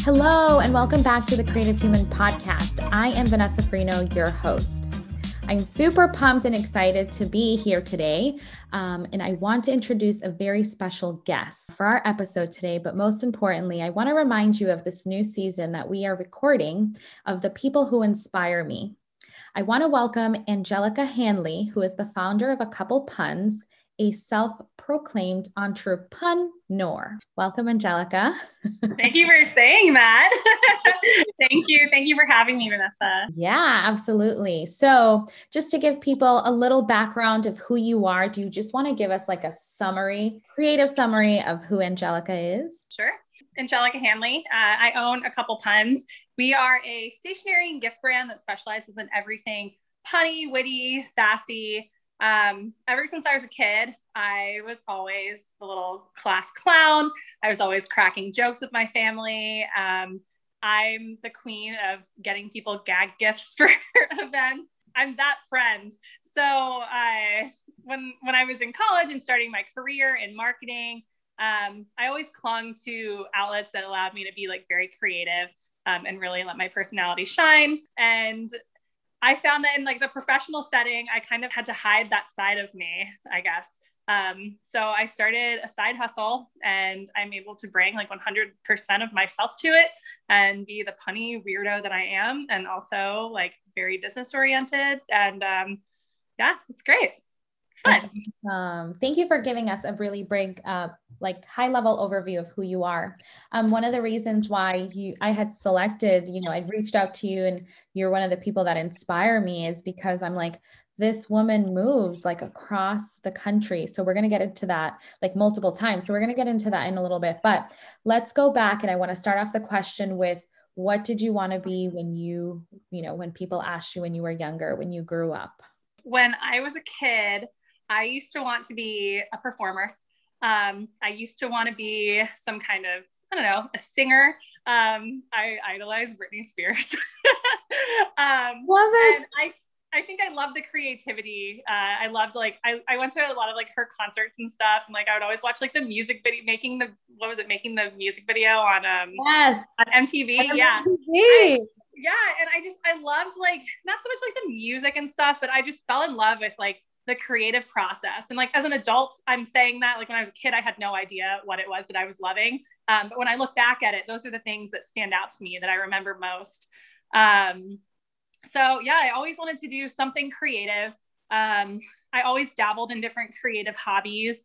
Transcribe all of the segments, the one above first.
Hello, and welcome back to the Creative Human Podcast. I am Vanessa Frino, your host. I'm super pumped and excited to be here today, and I want to introduce a very special guest for our episode today. But most importantly, I want to remind you of this new season that we are recording of the people who inspire me. I want to welcome Angelica Hanley, who is the founder of A Couple Puns, a self-proclaimed entrepreneur. Welcome, Angelica. Thank you for saying that. Thank you. Thank you for having me, Vanessa. Yeah, absolutely. So just to give people a little background of who you are, do you just want to give us like a creative summary of who Angelica is? Sure. Angelica Hanley. I own A Couple Puns. We are a stationery and gift brand that specializes in everything punny, witty, sassy. Ever since I was a kid, I was always the little class clown. I was always cracking jokes with my family. I'm the queen of getting people gag gifts for events. I'm that friend. So when I was in college and starting my career in marketing, I always clung to outlets that allowed me to be like very creative and really let my personality shine. And I found that in like the professional setting, I kind of had to hide that side of me, I guess. So I started a side hustle, and I'm able to bring like 100% of myself to it and be the punny weirdo that I am, and also like very business oriented. And yeah, it's great. It's fun. Thank you for giving us a really big, like high level overview of who you are. One of the reasons why I had selected, I reached out to you and you're one of the people that inspire me is because I'm like, this woman moves like across the country. So we're going to get into that like multiple times. So we're going to get into that in a little bit, but let's go back. And I want to start off the question with, what did you want to be when when people asked you when you were younger, when you grew up? When I was a kid, I used to want to be a performer. I used to want to be some kind of, I don't know, a singer. I idolized Britney Spears. Love it. And I think I loved the creativity. I loved I went to a lot of like her concerts and stuff. And like, I would always watch like the music video, making the music video on, yes, on MTV. Yeah. And I loved like, not so much like the music and stuff, but I just fell in love with like the creative process. And like, as an adult, I'm saying that like when I was a kid, I had no idea what it was that I was loving. But when I look back at it, those are the things that stand out to me that I remember most. So yeah, I always wanted to do something creative. I always dabbled in different creative hobbies.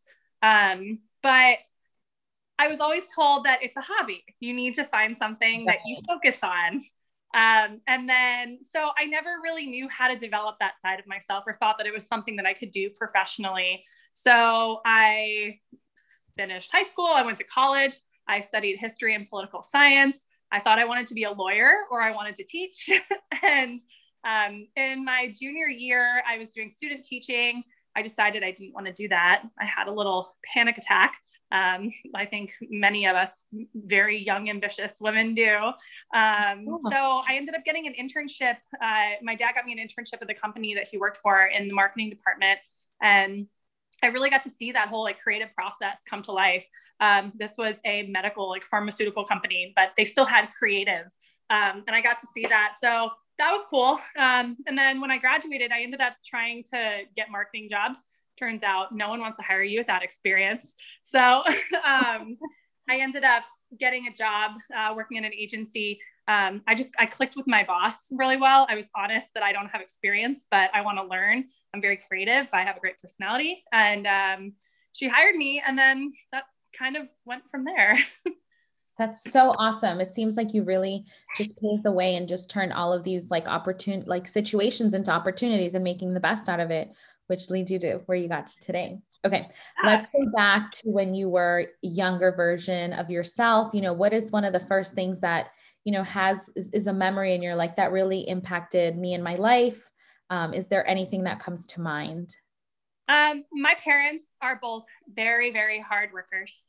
But I was always told that it's a hobby. You need to find something that you focus on. And then, so I never really knew how to develop that side of myself or thought that it was something that I could do professionally. So I finished high school. I went to college. I studied history and political science. I thought I wanted to be a lawyer or I wanted to teach. And in my junior year, I was doing student teaching. I decided I didn't want to do that. I had a little panic attack. I think many of us very young, ambitious women do. So I ended up getting an internship. My dad got me an internship at the company that he worked for in the marketing department. And I really got to see that whole like creative process come to life. This was a medical, like pharmaceutical company, but they still had creative. And I got to see that. So that was cool. And then when I graduated, I ended up trying to get marketing jobs. Turns out no one wants to hire you with that experience. So I ended up getting a job working in an agency. I clicked with my boss really well. I was honest that I don't have experience, but I want to learn. I'm very creative. I have a great personality. And she hired me. And then that kind of went from there. That's so awesome. It seems like you really just paved the way and just turned all of these like situations into opportunities and making the best out of it, which leads you to where you got to today. Okay. Let's go back to when you were a younger version of yourself. What is one of the first things that, is a memory and you're like, that really impacted me in my life? Is there anything that comes to mind? My parents are both very, very hard workers.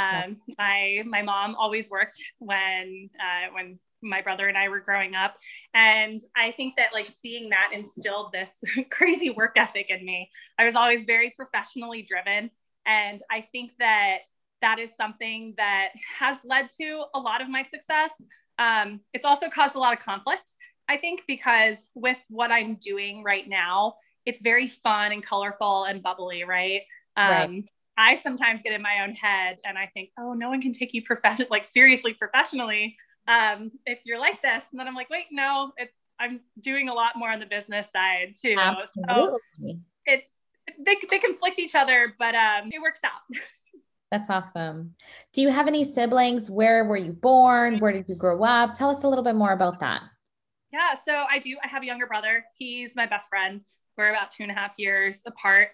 My mom always worked when my brother and I were growing up. And I think that like seeing that instilled this crazy work ethic in me. I was always very professionally driven. And I think that that is something that has led to a lot of my success. It's also caused a lot of conflict, I think, because with what I'm doing right now, it's very fun and colorful and bubbly, right? Right. I sometimes get in my own head and I think, oh, no one can take you seriously professionally if you're like this. And then I'm like, wait, no, I'm doing a lot more on the business side too. Absolutely. So they conflict each other, but it works out. That's awesome. Do you have any siblings? Where were you born? Where did you grow up? Tell us a little bit more about that. Yeah, so I do. I have a younger brother. He's my best friend. We're about 2.5 years apart.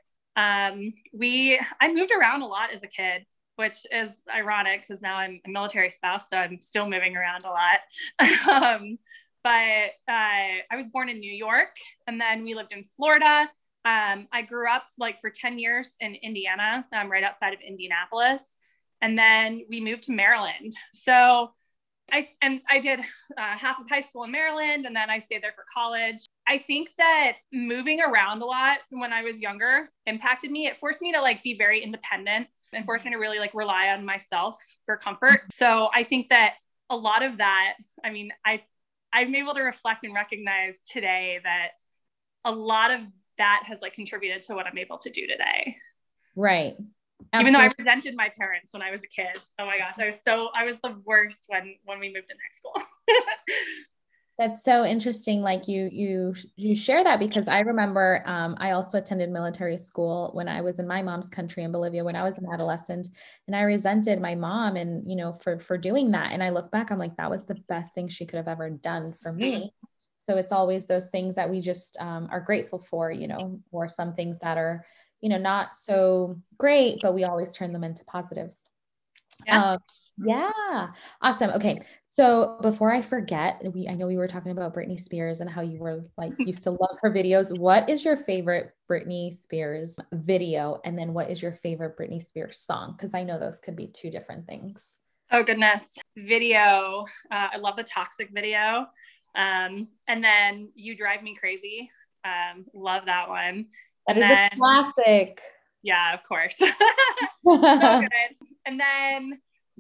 I moved around a lot as a kid, which is ironic because now I'm a military spouse, so I'm still moving around a lot. But I was born in New York, and then we lived in Florida. I grew up like for 10 years in Indiana, right outside of Indianapolis, and then we moved to Maryland. So I did half of high school in Maryland, and then I stayed there for college. I think that moving around a lot when I was younger impacted me. It forced me to like be very independent and forced me to really like rely on myself for comfort. So I think that a lot of that, I mean, I'm able to reflect and recognize today that a lot of that has like contributed to what I'm able to do today. Right. Absolutely. Even though I resented my parents when I was a kid. Oh my gosh, I was the worst when we moved in high school. That's so interesting. Like you share that because I remember I also attended military school when I was in my mom's country in Bolivia when I was an adolescent, and I resented my mom and for doing that. And I look back, I'm like, that was the best thing she could have ever done for me. So it's always those things that we just are grateful for, or some things that are not so great, but we always turn them into positives. Yeah. Yeah. Awesome. Okay. So before I forget, I know we were talking about Britney Spears and how you were like, you still love her videos. What is your favorite Britney Spears video? And then what is your favorite Britney Spears song? Because I know those could be two different things. Oh goodness. Video. I love the Toxic video. And then You Drive Me Crazy. Love that one. That is a classic. Yeah, of course. So good. And then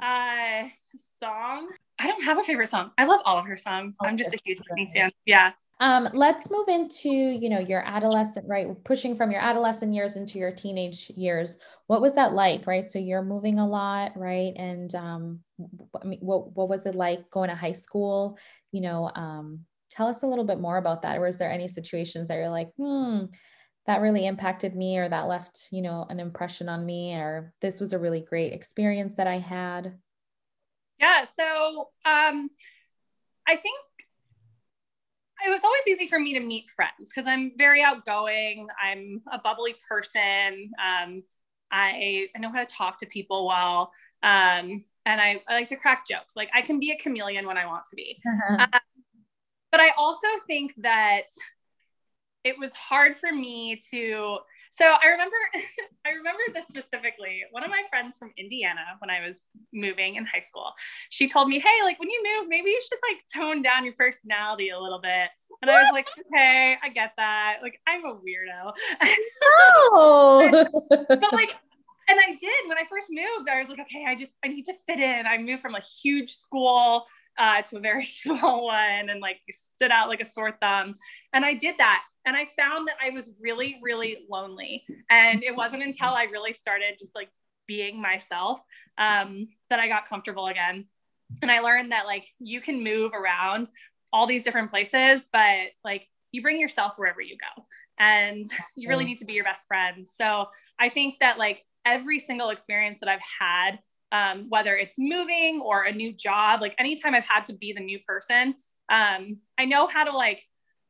song. I don't have a favorite song. I love all of her songs. I'm just a huge Britney fan. Yeah. Let's move into, your adolescent, right? Pushing from your adolescent years into your teenage years. What was that like, right? So you're moving a lot, right? And I mean, what was it like going to high school? Tell us a little bit more about that. Or is there any situations that you're like, that really impacted me, or that left, an impression on me, or this was a really great experience that I had? Yeah. So I think it was always easy for me to meet friends because I'm very outgoing. I'm a bubbly person. I know how to talk to people well. And I like to crack jokes. Like I can be a chameleon when I want to be. But I also think that it was hard for me to, so I remember this specifically. One of my friends from Indiana, when I was moving in high school, she told me, hey, like when you move, maybe you should like tone down your personality a little bit. And I was like, okay, I get that. Like I'm a weirdo. Oh. But like, and I did, when I first moved, I was like, okay, I need to fit in. I moved from a huge school to a very small one and like stood out like a sore thumb. And I did that. And I found that I was really, really lonely. And it wasn't until I really started just like being myself that I got comfortable again. And I learned that like you can move around all these different places, but like you bring yourself wherever you go. And you really need to be your best friend. So I think that like every single experience that I've had, whether it's moving or a new job, like anytime I've had to be the new person, I know how to like,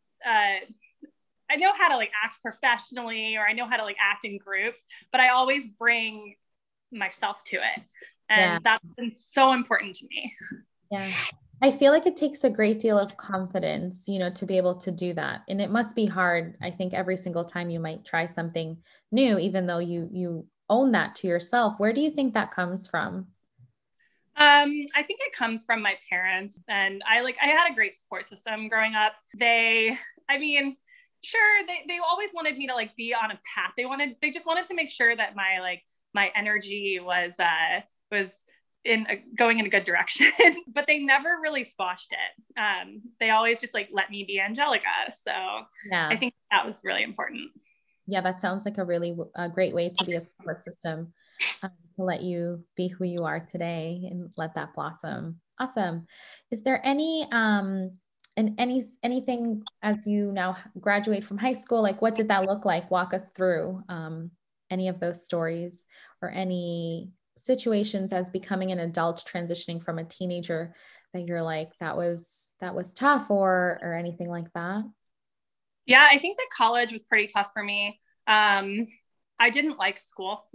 act professionally, or I know how to like act in groups, but I always bring myself to it. And that's been so important to me. Yeah. I feel like it takes a great deal of confidence, to be able to do that. And it must be hard. I think every single time you might try something new, even though you own that to yourself. Where do you think that comes from? I think it comes from my parents, and I had a great support system growing up. They always wanted me to like be on a path. They just wanted to make sure that my energy was was going in a good direction, but they never really squashed it. They always just like let me be Angelica. So yeah, I think that was really important. yeah, that sounds like a really great way to be a support system, to let you be who you are today and let that blossom. Awesome. Is there anything as you now graduate from high school, like what did that look like? Walk us through any of those stories or any situations as becoming an adult transitioning from a teenager that you're like, that was tough, or anything like that? Yeah, I think that college was pretty tough for me. I didn't like school.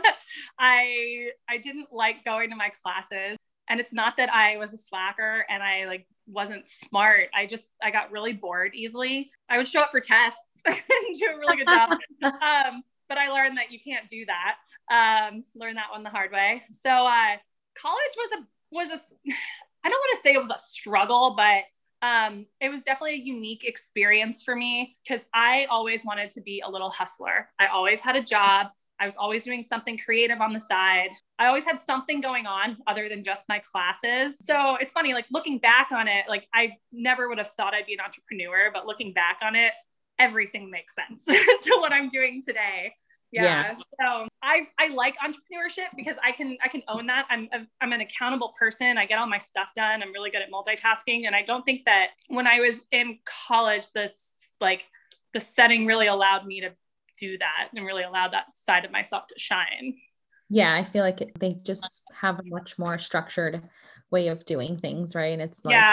I didn't like going to my classes. And it's not that I was a slacker and I like wasn't smart. I got really bored easily. I would show up for tests and do a really good job. But I learned that you can't do that. Learned that one the hard way. So college was a I don't want to say it was a struggle, but it was definitely a unique experience for me because I always wanted to be a little hustler. I always had a job. I was always doing something creative on the side. I always had something going on other than just my classes. So it's funny, like looking back on it, like I never would have thought I'd be an entrepreneur, but looking back on it, everything makes sense to what I'm doing today. Yeah. So I like entrepreneurship because I can own that. I'm an accountable person. I get all my stuff done. I'm really good at multitasking. And I don't think that when I was in college, the setting really allowed me to do that and really allowed that side of myself to shine. Yeah, I feel like they just have a much more structured way of doing things, right? It's like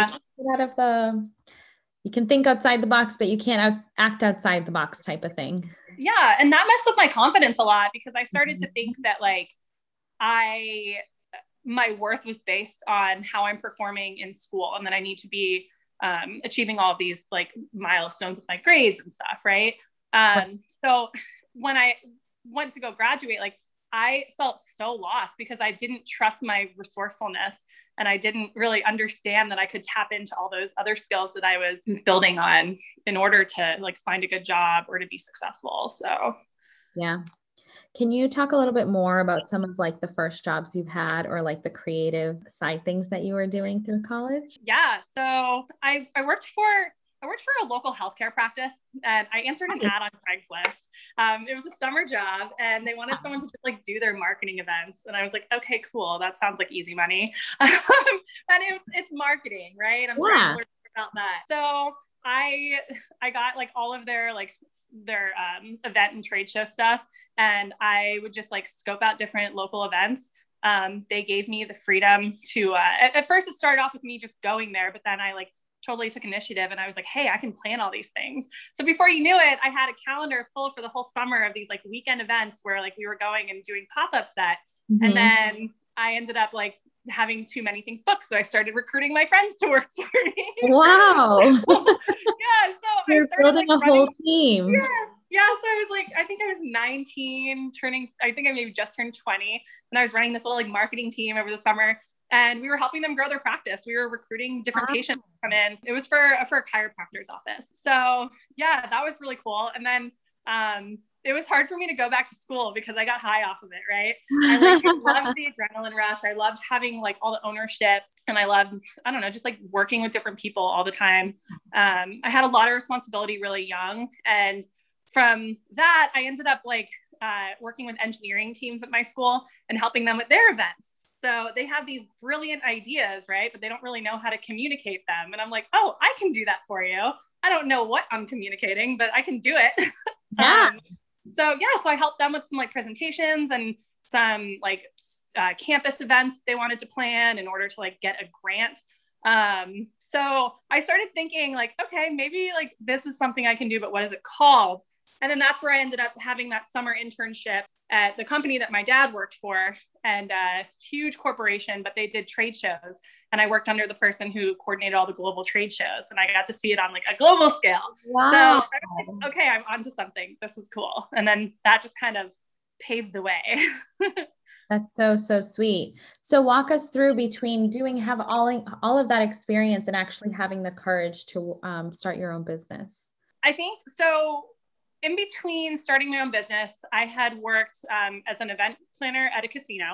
you can think outside the box, but you can't act outside the box type of thing. Yeah. And that messed with my confidence a lot because I started to think that like my worth was based on how I'm performing in school and that I need to be achieving all of these like milestones with my grades and stuff. Right. So when I went to go graduate, like I felt so lost because I didn't trust my resourcefulness and I didn't really understand that I could tap into all those other skills that I was building on in order to like find a good job or to be successful. So, yeah. Can you talk a little bit more about some of like the first jobs you've had or like the creative side things that you were doing through college? Yeah. So I worked for a local healthcare practice and I answered an ad on Craigslist. It was a summer job and they wanted someone to just like do their marketing events. And I was like, okay, cool. That sounds like easy money. And it's marketing, right? I'm trying to learn about that. So I got like all of their event and trade show stuff. And I would just like scope out different local events. They gave me the freedom to, at first it started off with me just going there, but then I like totally took initiative and I was like, hey, I can plan all these things. So before you knew it, I had a calendar full for the whole summer of these like weekend events where like we were going and doing pop-ups at. Mm-hmm. And then I ended up like having too many things booked. So I started recruiting my friends to work for me. Wow. Yeah. So you're I started building like, a whole team. Yeah. So I was like, I think I was 19 I think I maybe just turned 20 and I was running this little like marketing team over the summer. And we were helping them grow their practice. We were recruiting different patients to come in. It was for a chiropractor's office. So yeah, that was really cool. And then it was hard for me to go back to school because I got high off of it, right? I loved the adrenaline rush. I loved having like all the ownership and I loved, I don't know, just like working with different people all the time. I had a lot of responsibility really young. And from that, I ended up like working with engineering teams at my school and helping them with their events. So they have these brilliant ideas, right? But they don't really know how to communicate them. And I'm like, oh, I can do that for you. I don't know what I'm communicating, but I can do it. Yeah. So I helped them with some like presentations and some like campus events they wanted to plan in order to like get a grant. So I started thinking like, okay, maybe like this is something I can do, but what is it called? And then that's where I ended up having that summer internship at the company that my dad worked for, and a huge corporation, but they did trade shows. And I worked under the person who coordinated all the global trade shows. And I got to see it on like a global scale. Wow. So I was like, okay, I'm onto something. This is cool. And then that just kind of paved the way. That's so sweet. So walk us through between have all of that experience and actually having the courage to start your own business. I think so. In between starting my own business, I had worked as an event planner at a casino.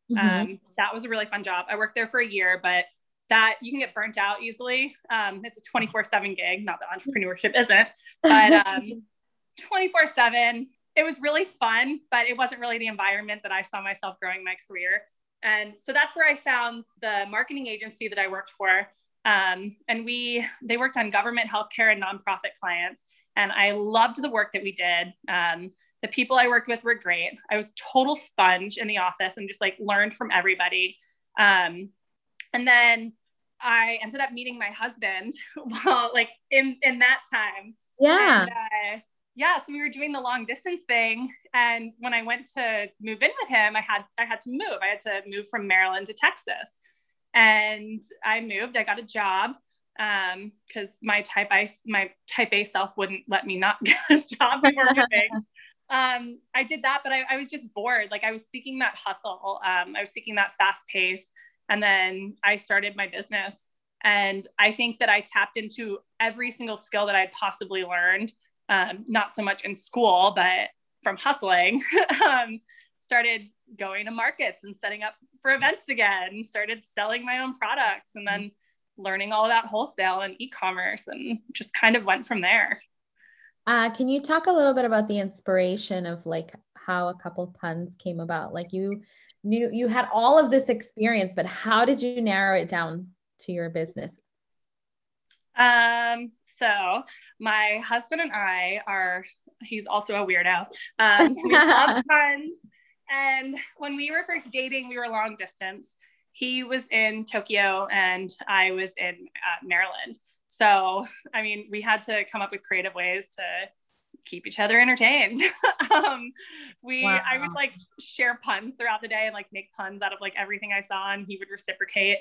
That was a really fun job. I worked there for a year, but that you can get burnt out easily. It's a 24/7 gig, not that entrepreneurship isn't, but 24/7. It was really fun, but it wasn't really the environment that I saw myself growing my career. And so that's where I found the marketing agency that I worked for. And they worked on government, healthcare, and nonprofit clients. And I loved the work that we did. The people I worked with were great. I was total sponge in the office and just like learned from everybody. And then I ended up meeting my husband while like in that time. Yeah. And, so we were doing the long distance thing. And when I went to move in with him, I had to move. I had to move from Maryland to Texas. And I moved. I got a job because my type A self wouldn't let me not get a job before moving. I did that, but I was just bored. Like I was seeking that hustle. I was seeking that fast pace. And then I started my business. And I think that I tapped into every single skill that I'd possibly learned, not so much in school, but from hustling. Started going to markets and setting up for events again, started selling my own products, and then learning all about wholesale and e-commerce, and just kind of went from there. Can you talk a little bit about the inspiration of like how a couple puns came about? Like you had all of this experience, but how did you narrow it down to your business? So my husband and I he's also a weirdo. We love puns. And when we were first dating, we were long distance. He was in Tokyo and I was in Maryland. So, I mean, we had to come up with creative ways to keep each other entertained. I would like share puns throughout the day and like make puns out of like everything I saw, and he would reciprocate.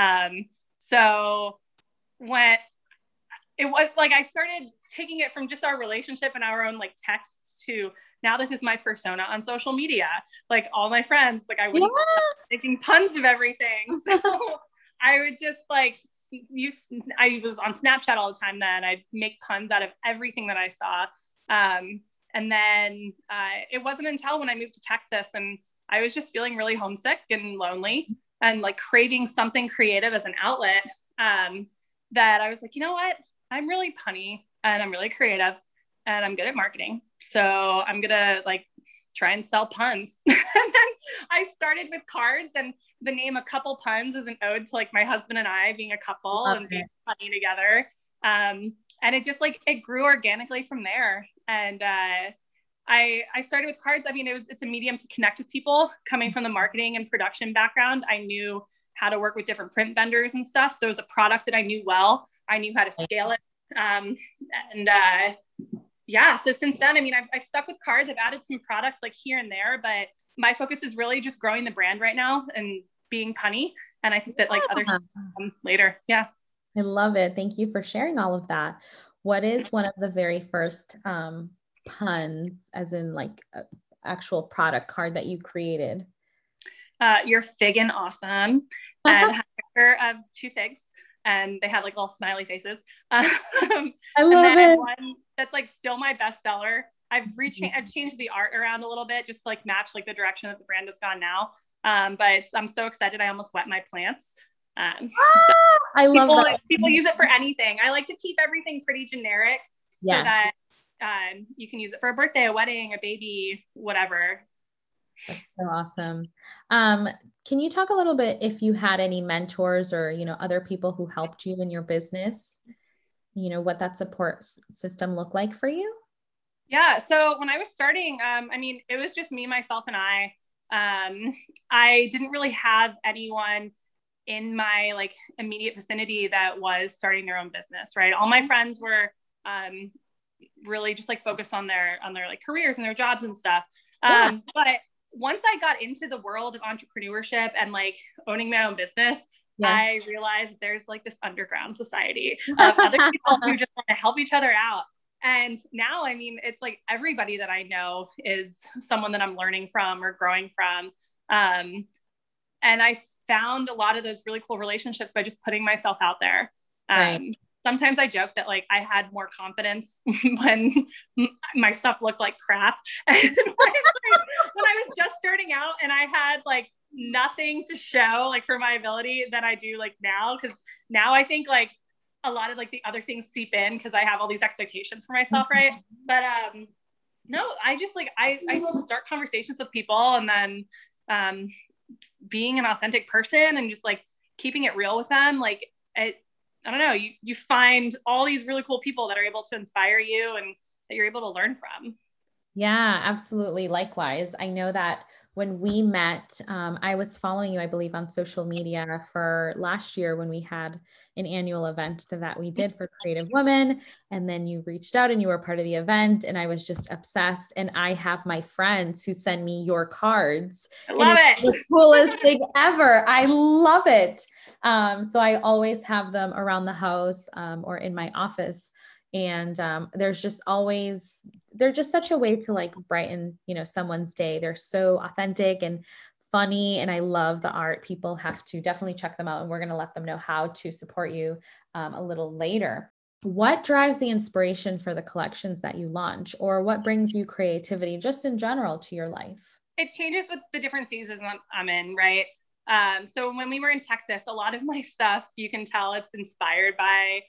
So when it was like, I started taking it from just our relationship and our own like texts to now this is my persona on social media. Like all my friends, like I wouldn't stop making puns of everything. So I would just like I was on Snapchat all the time then. I'd make puns out of everything that I saw. And then it wasn't until when I moved to Texas and I was just feeling really homesick and lonely and like craving something creative as an outlet, that I was like, you know what? I'm really punny and I'm really creative and I'm good at marketing. So I'm going to like try and sell puns. And then I started with cards, and the name A Couple Puns is an ode to like my husband and I being a couple and being funny together. And it just like, it grew organically from there. And I started with cards. I mean, it's a medium to connect with people. Coming from the marketing and production background, I knew how to work with different print vendors and stuff. So it was a product that I knew well. I knew how to scale it. So since then, I mean, I've stuck with cards. I've added some products like here and there, but my focus is really just growing the brand right now and being punny. And I think that like other things come later. Yeah. I love it. Thank you for sharing all of that. What is one of the very first puns, as in like actual product card that you created? You're figgin' awesome. And had a picture of two figs, and they had like little smiley faces. I love it. One that's like still my bestseller. I've changed the art around a little bit just to like match like the direction that the brand has gone now. But I'm so excited. I almost wet my plants. I love that. People use it for anything. I like to keep everything pretty generic so that you can use it for a birthday, a wedding, a baby, whatever. That's so awesome. Can you talk a little bit if you had any mentors or, other people who helped you in your business, what that support system looked like for you? Yeah. So when I was starting, I mean, it was just me, myself, and I didn't really have anyone in my like immediate vicinity that was starting their own business, right? All my friends were really just like focused on their like careers and their jobs and stuff. But once I got into the world of entrepreneurship and like owning my own business, I realized there's like this underground society of other people who just want to help each other out. And now, I mean, it's like everybody that I know is someone that I'm learning from or growing from. And I found a lot of those really cool relationships by just putting myself out there. sometimes I joke that like I had more confidence when my stuff looked like crap. And when I was just starting out and I had like nothing to show like for my ability than I do like now. Cause now I think like a lot of like the other things seep in because I have all these expectations for myself. Right. But no, I just like, I start conversations with people and then being an authentic person and just like keeping it real with them. Like I don't know, you find all these really cool people that are able to inspire you and that you're able to learn from. Yeah, absolutely. Likewise. I know that when we met, I was following you, I believe, on social media for last year when we had an annual event that we did for Creative Women. And then you reached out and you were part of the event and I was just obsessed. And I have my friends who send me your cards. I love it. The coolest thing ever. I love it. So I always have them around the house or in my office. And there's just always, they're just such a way to like brighten, someone's day. They're so authentic and funny. And I love the art. People have to definitely check them out. And we're going to let them know how to support you a little later. What drives the inspiration for the collections that you launch, or what brings you creativity just in general to your life? It changes with the different seasons I'm in, right? So when we were in Texas, a lot of my stuff, you can tell it's inspired by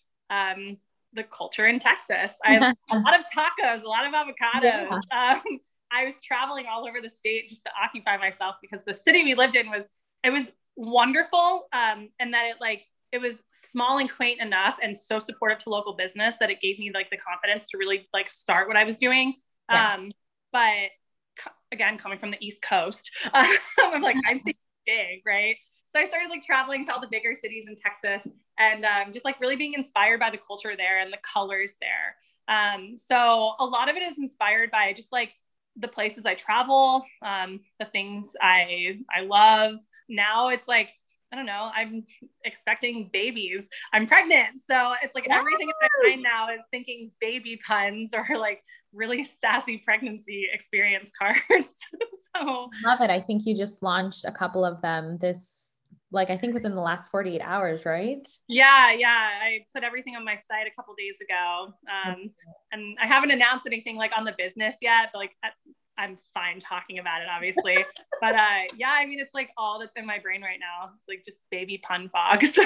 the culture in Texas. I have a lot of tacos, a lot of avocados. Yeah. I was traveling all over the state just to occupy myself because the city we lived in was wonderful. And that it was small and quaint enough and so supportive to local business that it gave me like the confidence to really like start what I was doing. Yeah. But again, coming from the East Coast, I'm like, I'm thinking big, right? So I started like traveling to all the bigger cities in Texas and just like really being inspired by the culture there and the colors there. So a lot of it is inspired by just like the places I travel, the things I love. Now it's like, I don't know, I'm expecting babies. I'm pregnant. So it's like everything in my mind now is thinking baby puns or like really sassy pregnancy experience cards. So love it. I think you just launched a couple of them I think within the last 48 hours, right? Yeah. I put everything on my site a couple days ago. And I haven't announced anything like on the business yet, but like I'm fine talking about it, obviously. But yeah, I mean, it's like all that's in my brain right now. It's like just baby pun fog. So,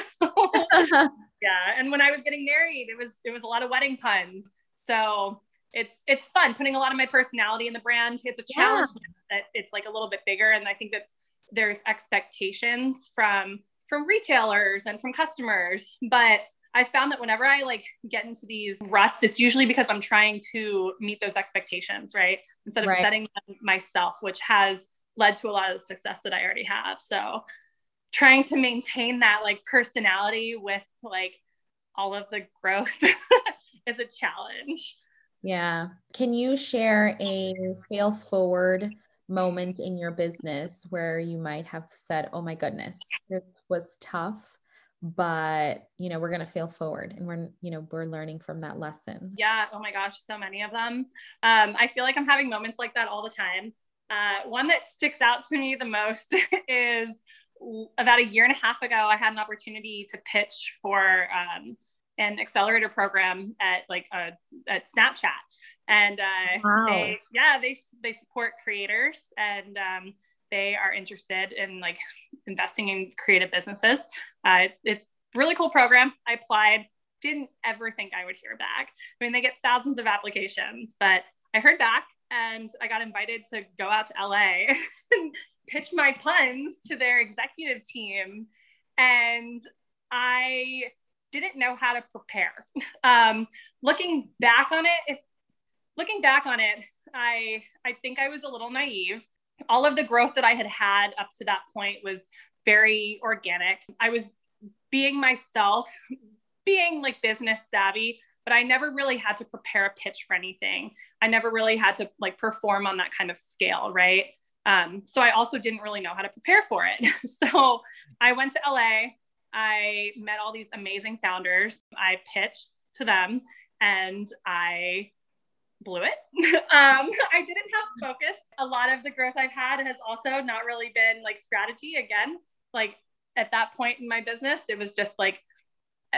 yeah. And when I was getting married, it was a lot of wedding puns. So it's fun putting a lot of my personality in the brand. It's a challenge that it's like a little bit bigger. And I think that there's expectations from retailers and from customers, but I found that whenever I like get into these ruts, it's usually because I'm trying to meet those expectations, right? Instead of setting them myself, which has led to a lot of the success that I already have. So trying to maintain that like personality with like all of the growth is a challenge. Yeah. Can you share a fail forward moment in your business where you might have said, oh my goodness, this was tough, but we're going to fail forward and we're learning from that lesson? Yeah. Oh my gosh. So many of them. I feel like I'm having moments like that all the time. One that sticks out to me the most is about a year and a half ago, I had an opportunity to pitch for an accelerator program at Snapchat. And they support creators and they are interested in like investing in creative businesses. It's a really cool program. I applied, didn't ever think I would hear back. I mean, they get thousands of applications, but I heard back and I got invited to go out to LA and pitch my puns to their executive team. And I didn't know how to prepare. Looking back on it, I think I was a little naive. All of the growth that I had up to that point was very organic. I was being myself, being like business savvy, but I never really had to prepare a pitch for anything. I never really had to like perform on that kind of scale, right? So I also didn't really know how to prepare for it. So I went to LA. I met all these amazing founders. I pitched to them and I blew it. I didn't have focus. A lot of the growth I've had has also not really been like strategy. Again, like at that point in my business, it was just like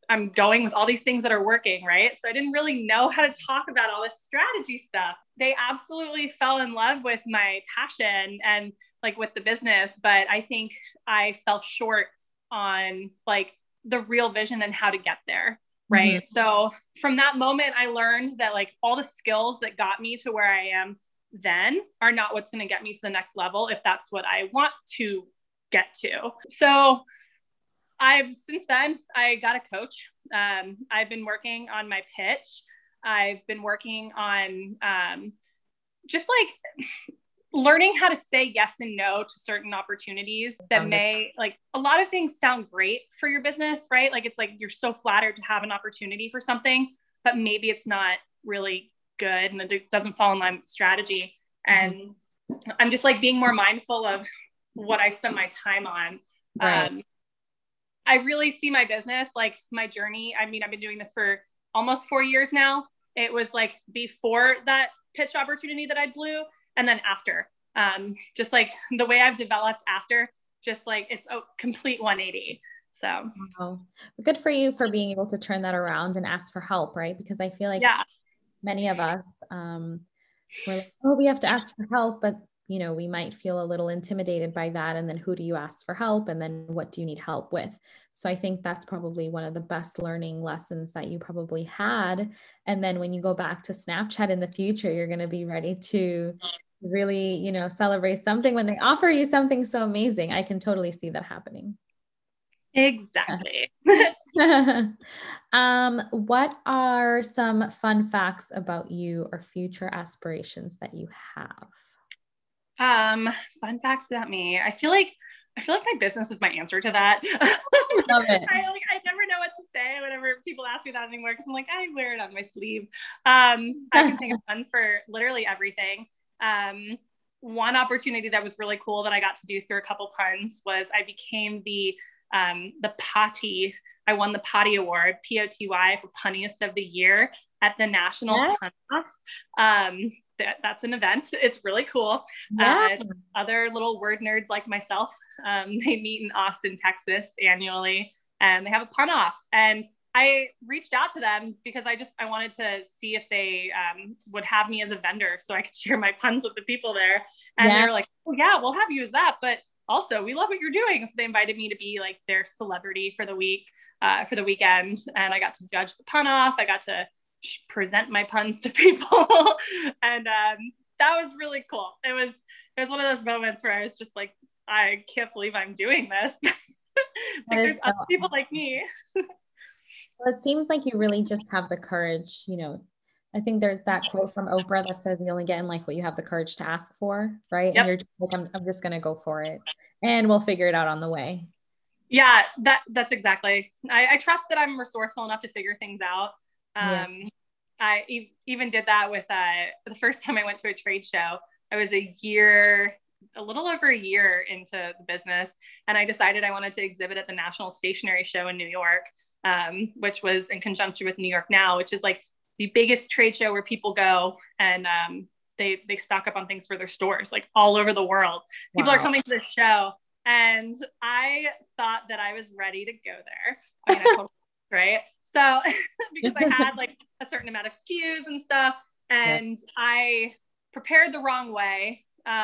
I'm going with all these things that are working, right? So I didn't really know how to talk about all this strategy stuff. They absolutely fell in love with my passion and like with the business, but I think I fell short on like the real vision and how to get there. Right. Mm-hmm. So from that moment, I learned that like all the skills that got me to where I am then are not what's going to get me to the next level if that's what I want to get to. So since then, I got a coach. I've been working on my pitch. I've been working on just like learning how to say yes and no to certain opportunities that may, like, a lot of things sound great for your business, right? Like, it's like you're so flattered to have an opportunity for something, but maybe it's not really good and it doesn't fall in line with the strategy. And I'm just like being more mindful of what I spend my time on. Right. I really see my business, like my journey. I mean, I've been doing this for almost 4 years now. It was like before that pitch opportunity that I blew, and then after, just like the way I've developed after, just like it's a complete 180. So wow. Good for you for being able to turn that around and ask for help, right? Because I feel like many of us, we're like, oh, we have to ask for help, but you know, we might feel a little intimidated by that. And then who do you ask for help? And then what do you need help with? So I think that's probably one of the best learning lessons that you probably had. And then when you go back to Snapchat in the future, you're going to be ready to really, you know, celebrate something when they offer you something so amazing. I can totally see that happening. Exactly. What are some fun facts about you or future aspirations that you have? Fun facts about me. I feel like my business is my answer to that. Love it. I never know what to say whenever people ask me that anymore, because I'm like, I wear it on my sleeve. I can think of puns for literally everything. One opportunity that was really cool that I got to do through a couple puns was I became the Potty. I won the Potty Award, POTY, for punniest of the year at the National Pun Off. That's an event. It's really cool. Other little word nerds like myself, they meet in Austin, Texas annually, and they have a pun off. And I reached out to them because I wanted to see if they would have me as a vendor so I could share my puns with the people there. And they were like, oh yeah, we'll have you as that. But also, we love what you're doing. So they invited me to be like their celebrity for the week, for the weekend. And I got to judge the pun off. I got to present my puns to people. And that was really cool. It was one of those moments where I was just like, I can't believe I'm doing this. Like, there's other people like me. Well, it seems like you really just have the courage, you know. I think there's that quote from Oprah that says you only get in life what you have the courage to ask for, right? Yep. And you're just like, I'm just going to go for it and we'll figure it out on the way. Yeah, that's exactly. I trust that I'm resourceful enough to figure things out. I even did that with the first time I went to a trade show. I was a little over a year into the business, and I decided I wanted to exhibit at the National Stationery Show in New York, which was in conjunction with New York Now, which is like the biggest trade show where people go and they stock up on things for their stores, like all over the world. Wow. People are coming to this show, and I thought that I was ready to go there. I mean, I totally, right? So because I had like a certain amount of SKUs and stuff, and I prepared the wrong way.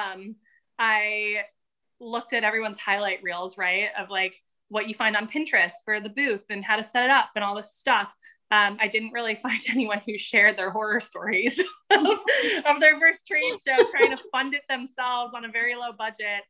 I looked at everyone's highlight reels, right, of like what you find on Pinterest for the booth and how to set it up and all this stuff. I didn't really find anyone who shared their horror stories of their first trade show, trying to fund it themselves on a very low budget.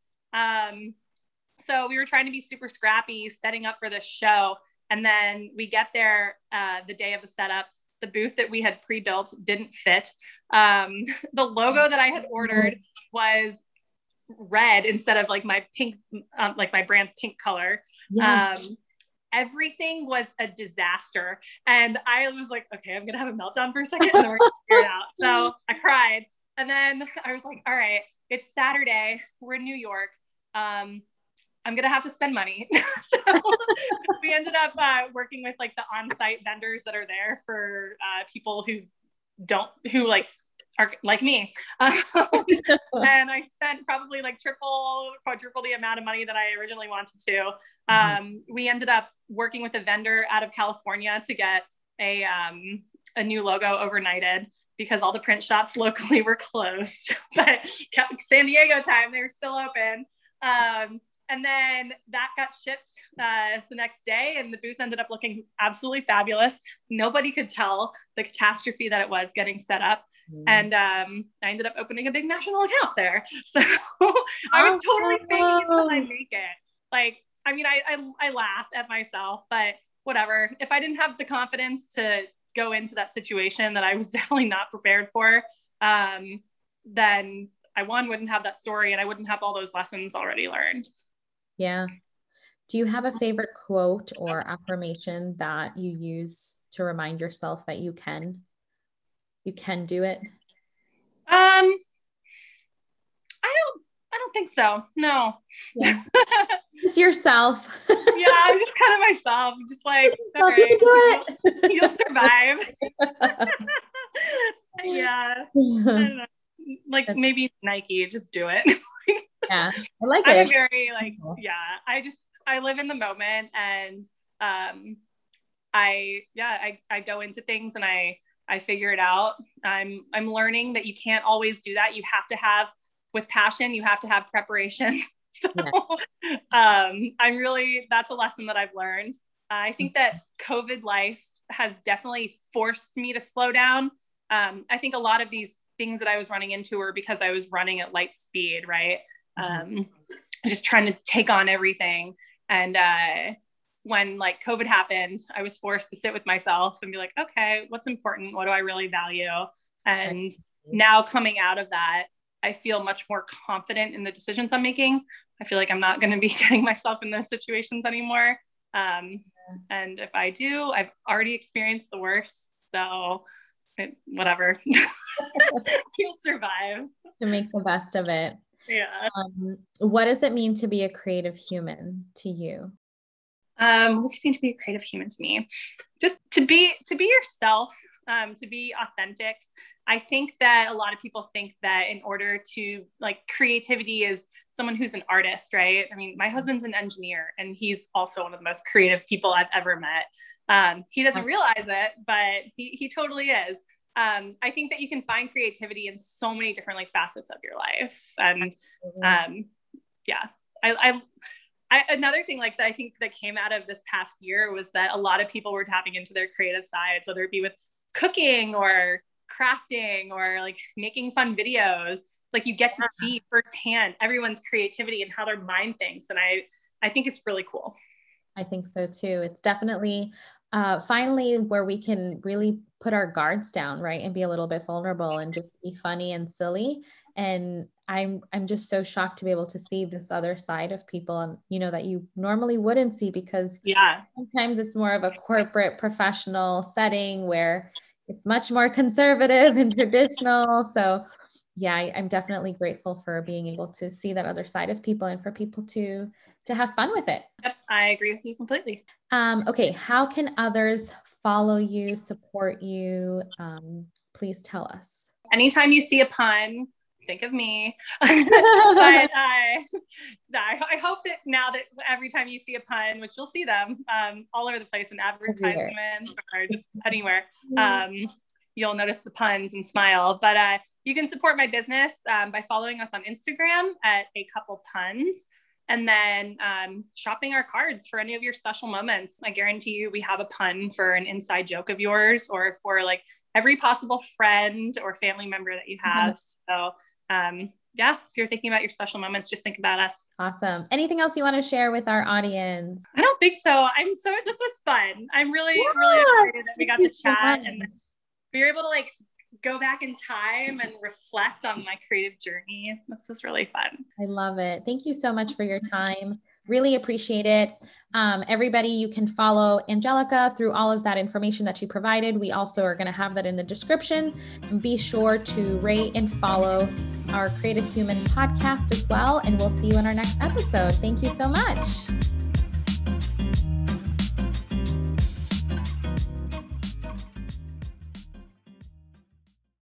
So we were trying to be super scrappy, setting up for this show. And then we get there the day of the setup. The booth that we had pre-built didn't fit. The logo that I had ordered was red instead of like my pink, like my brand's pink color. Yes. Everything was a disaster. And I was like, okay, I'm going to have a meltdown for a second and then we're going to figure it out. So I cried. And then I was like, all right, it's Saturday. We're in New York. I'm going to have to spend money. So we ended up working with like the on-site vendors that are there for people who like are like me. And I spent probably like quadruple the amount of money that I originally wanted to. We ended up working with a vendor out of California to get a new logo overnighted because all the print shops locally were closed, but San Diego time, they were still open. And then that got shipped the next day, and the booth ended up looking absolutely fabulous. Nobody could tell the catastrophe that it was getting set up. And I ended up opening a big national account there. So I was totally faking it till I make it. Like, I mean, I laughed at myself, but whatever. If I didn't have the confidence to go into that situation that I was definitely not prepared for, then I wouldn't have that story, and I wouldn't have all those lessons already learned. Yeah. Do you have a favorite quote or affirmation that you use to remind yourself that you can do it? I don't think so. No. Yeah. Just yourself. Yeah, I'm just kind of myself. I'm just like, okay, you can do it. You'll survive. Yeah. I don't know. Like maybe Nike, just do it. Yeah, I like I'm it. very like, yeah, I live in the moment, and I go into things and I figure it out. I'm learning that you can't always do that. You have to have, with passion, you have to have preparation. So that's a lesson that I've learned. I think that COVID life has definitely forced me to slow down. I think a lot of these things that I was running into were because I was running at light speed, right? Just trying to take on everything. And when like COVID happened, I was forced to sit with myself and be like, okay, what's important? What do I really value? And now coming out of that, I feel much more confident in the decisions I'm making. I feel like I'm not going to be getting myself in those situations anymore. And if I do, I've already experienced the worst. So whatever, you'll survive. To make the best of it. Yeah. What does it mean to be a creative human to you? What does it mean to be a creative human to me? Just to be yourself, to be authentic. I think that a lot of people think that in order to, like, creativity is someone who's an artist, right? I mean, my husband's an engineer, and he's also one of the most creative people I've ever met. He doesn't realize it, but he totally is. I think that you can find creativity in so many different like facets of your life. And another thing like that I think that came out of this past year was that a lot of people were tapping into their creative sides, whether it be with cooking or crafting or like making fun videos. It's like you get to see firsthand everyone's creativity and how their mind thinks. And I think it's really cool. I think so too. It's definitely finally where we can really put our guards down, right? And be a little bit vulnerable and just be funny and silly. And I'm just so shocked to be able to see this other side of people, and that you normally wouldn't see, because sometimes it's more of a corporate professional setting where it's much more conservative and traditional. So yeah, I'm definitely grateful for being able to see that other side of people and for people to have fun with it. Yep, I agree with you completely. Okay. How can others follow you, support you? Please tell us. Anytime you see a pun, think of me. But I hope that now that every time you see a pun, which you'll see them all over the place in advertisements or just anywhere, you'll notice the puns and smile. But you can support my business by following us on Instagram at A Couple Puns. And then shopping our cards for any of your special moments. I guarantee you we have a pun for an inside joke of yours, or for like every possible friend or family member that you have. So if you're thinking about your special moments, just think about us. Awesome. Anything else you want to share with our audience? I don't think so. This was fun. I'm really excited that we got to chat and we were able to like go back in time and reflect on my creative journey. This is really fun. I love it. Thank you so much for your time. Really appreciate it. Everybody, you can follow Angelica through all of that information that she provided. We also are going to have that in the description. And be sure to rate and follow our Creative Human podcast as well. And we'll see you in our next episode. Thank you so much.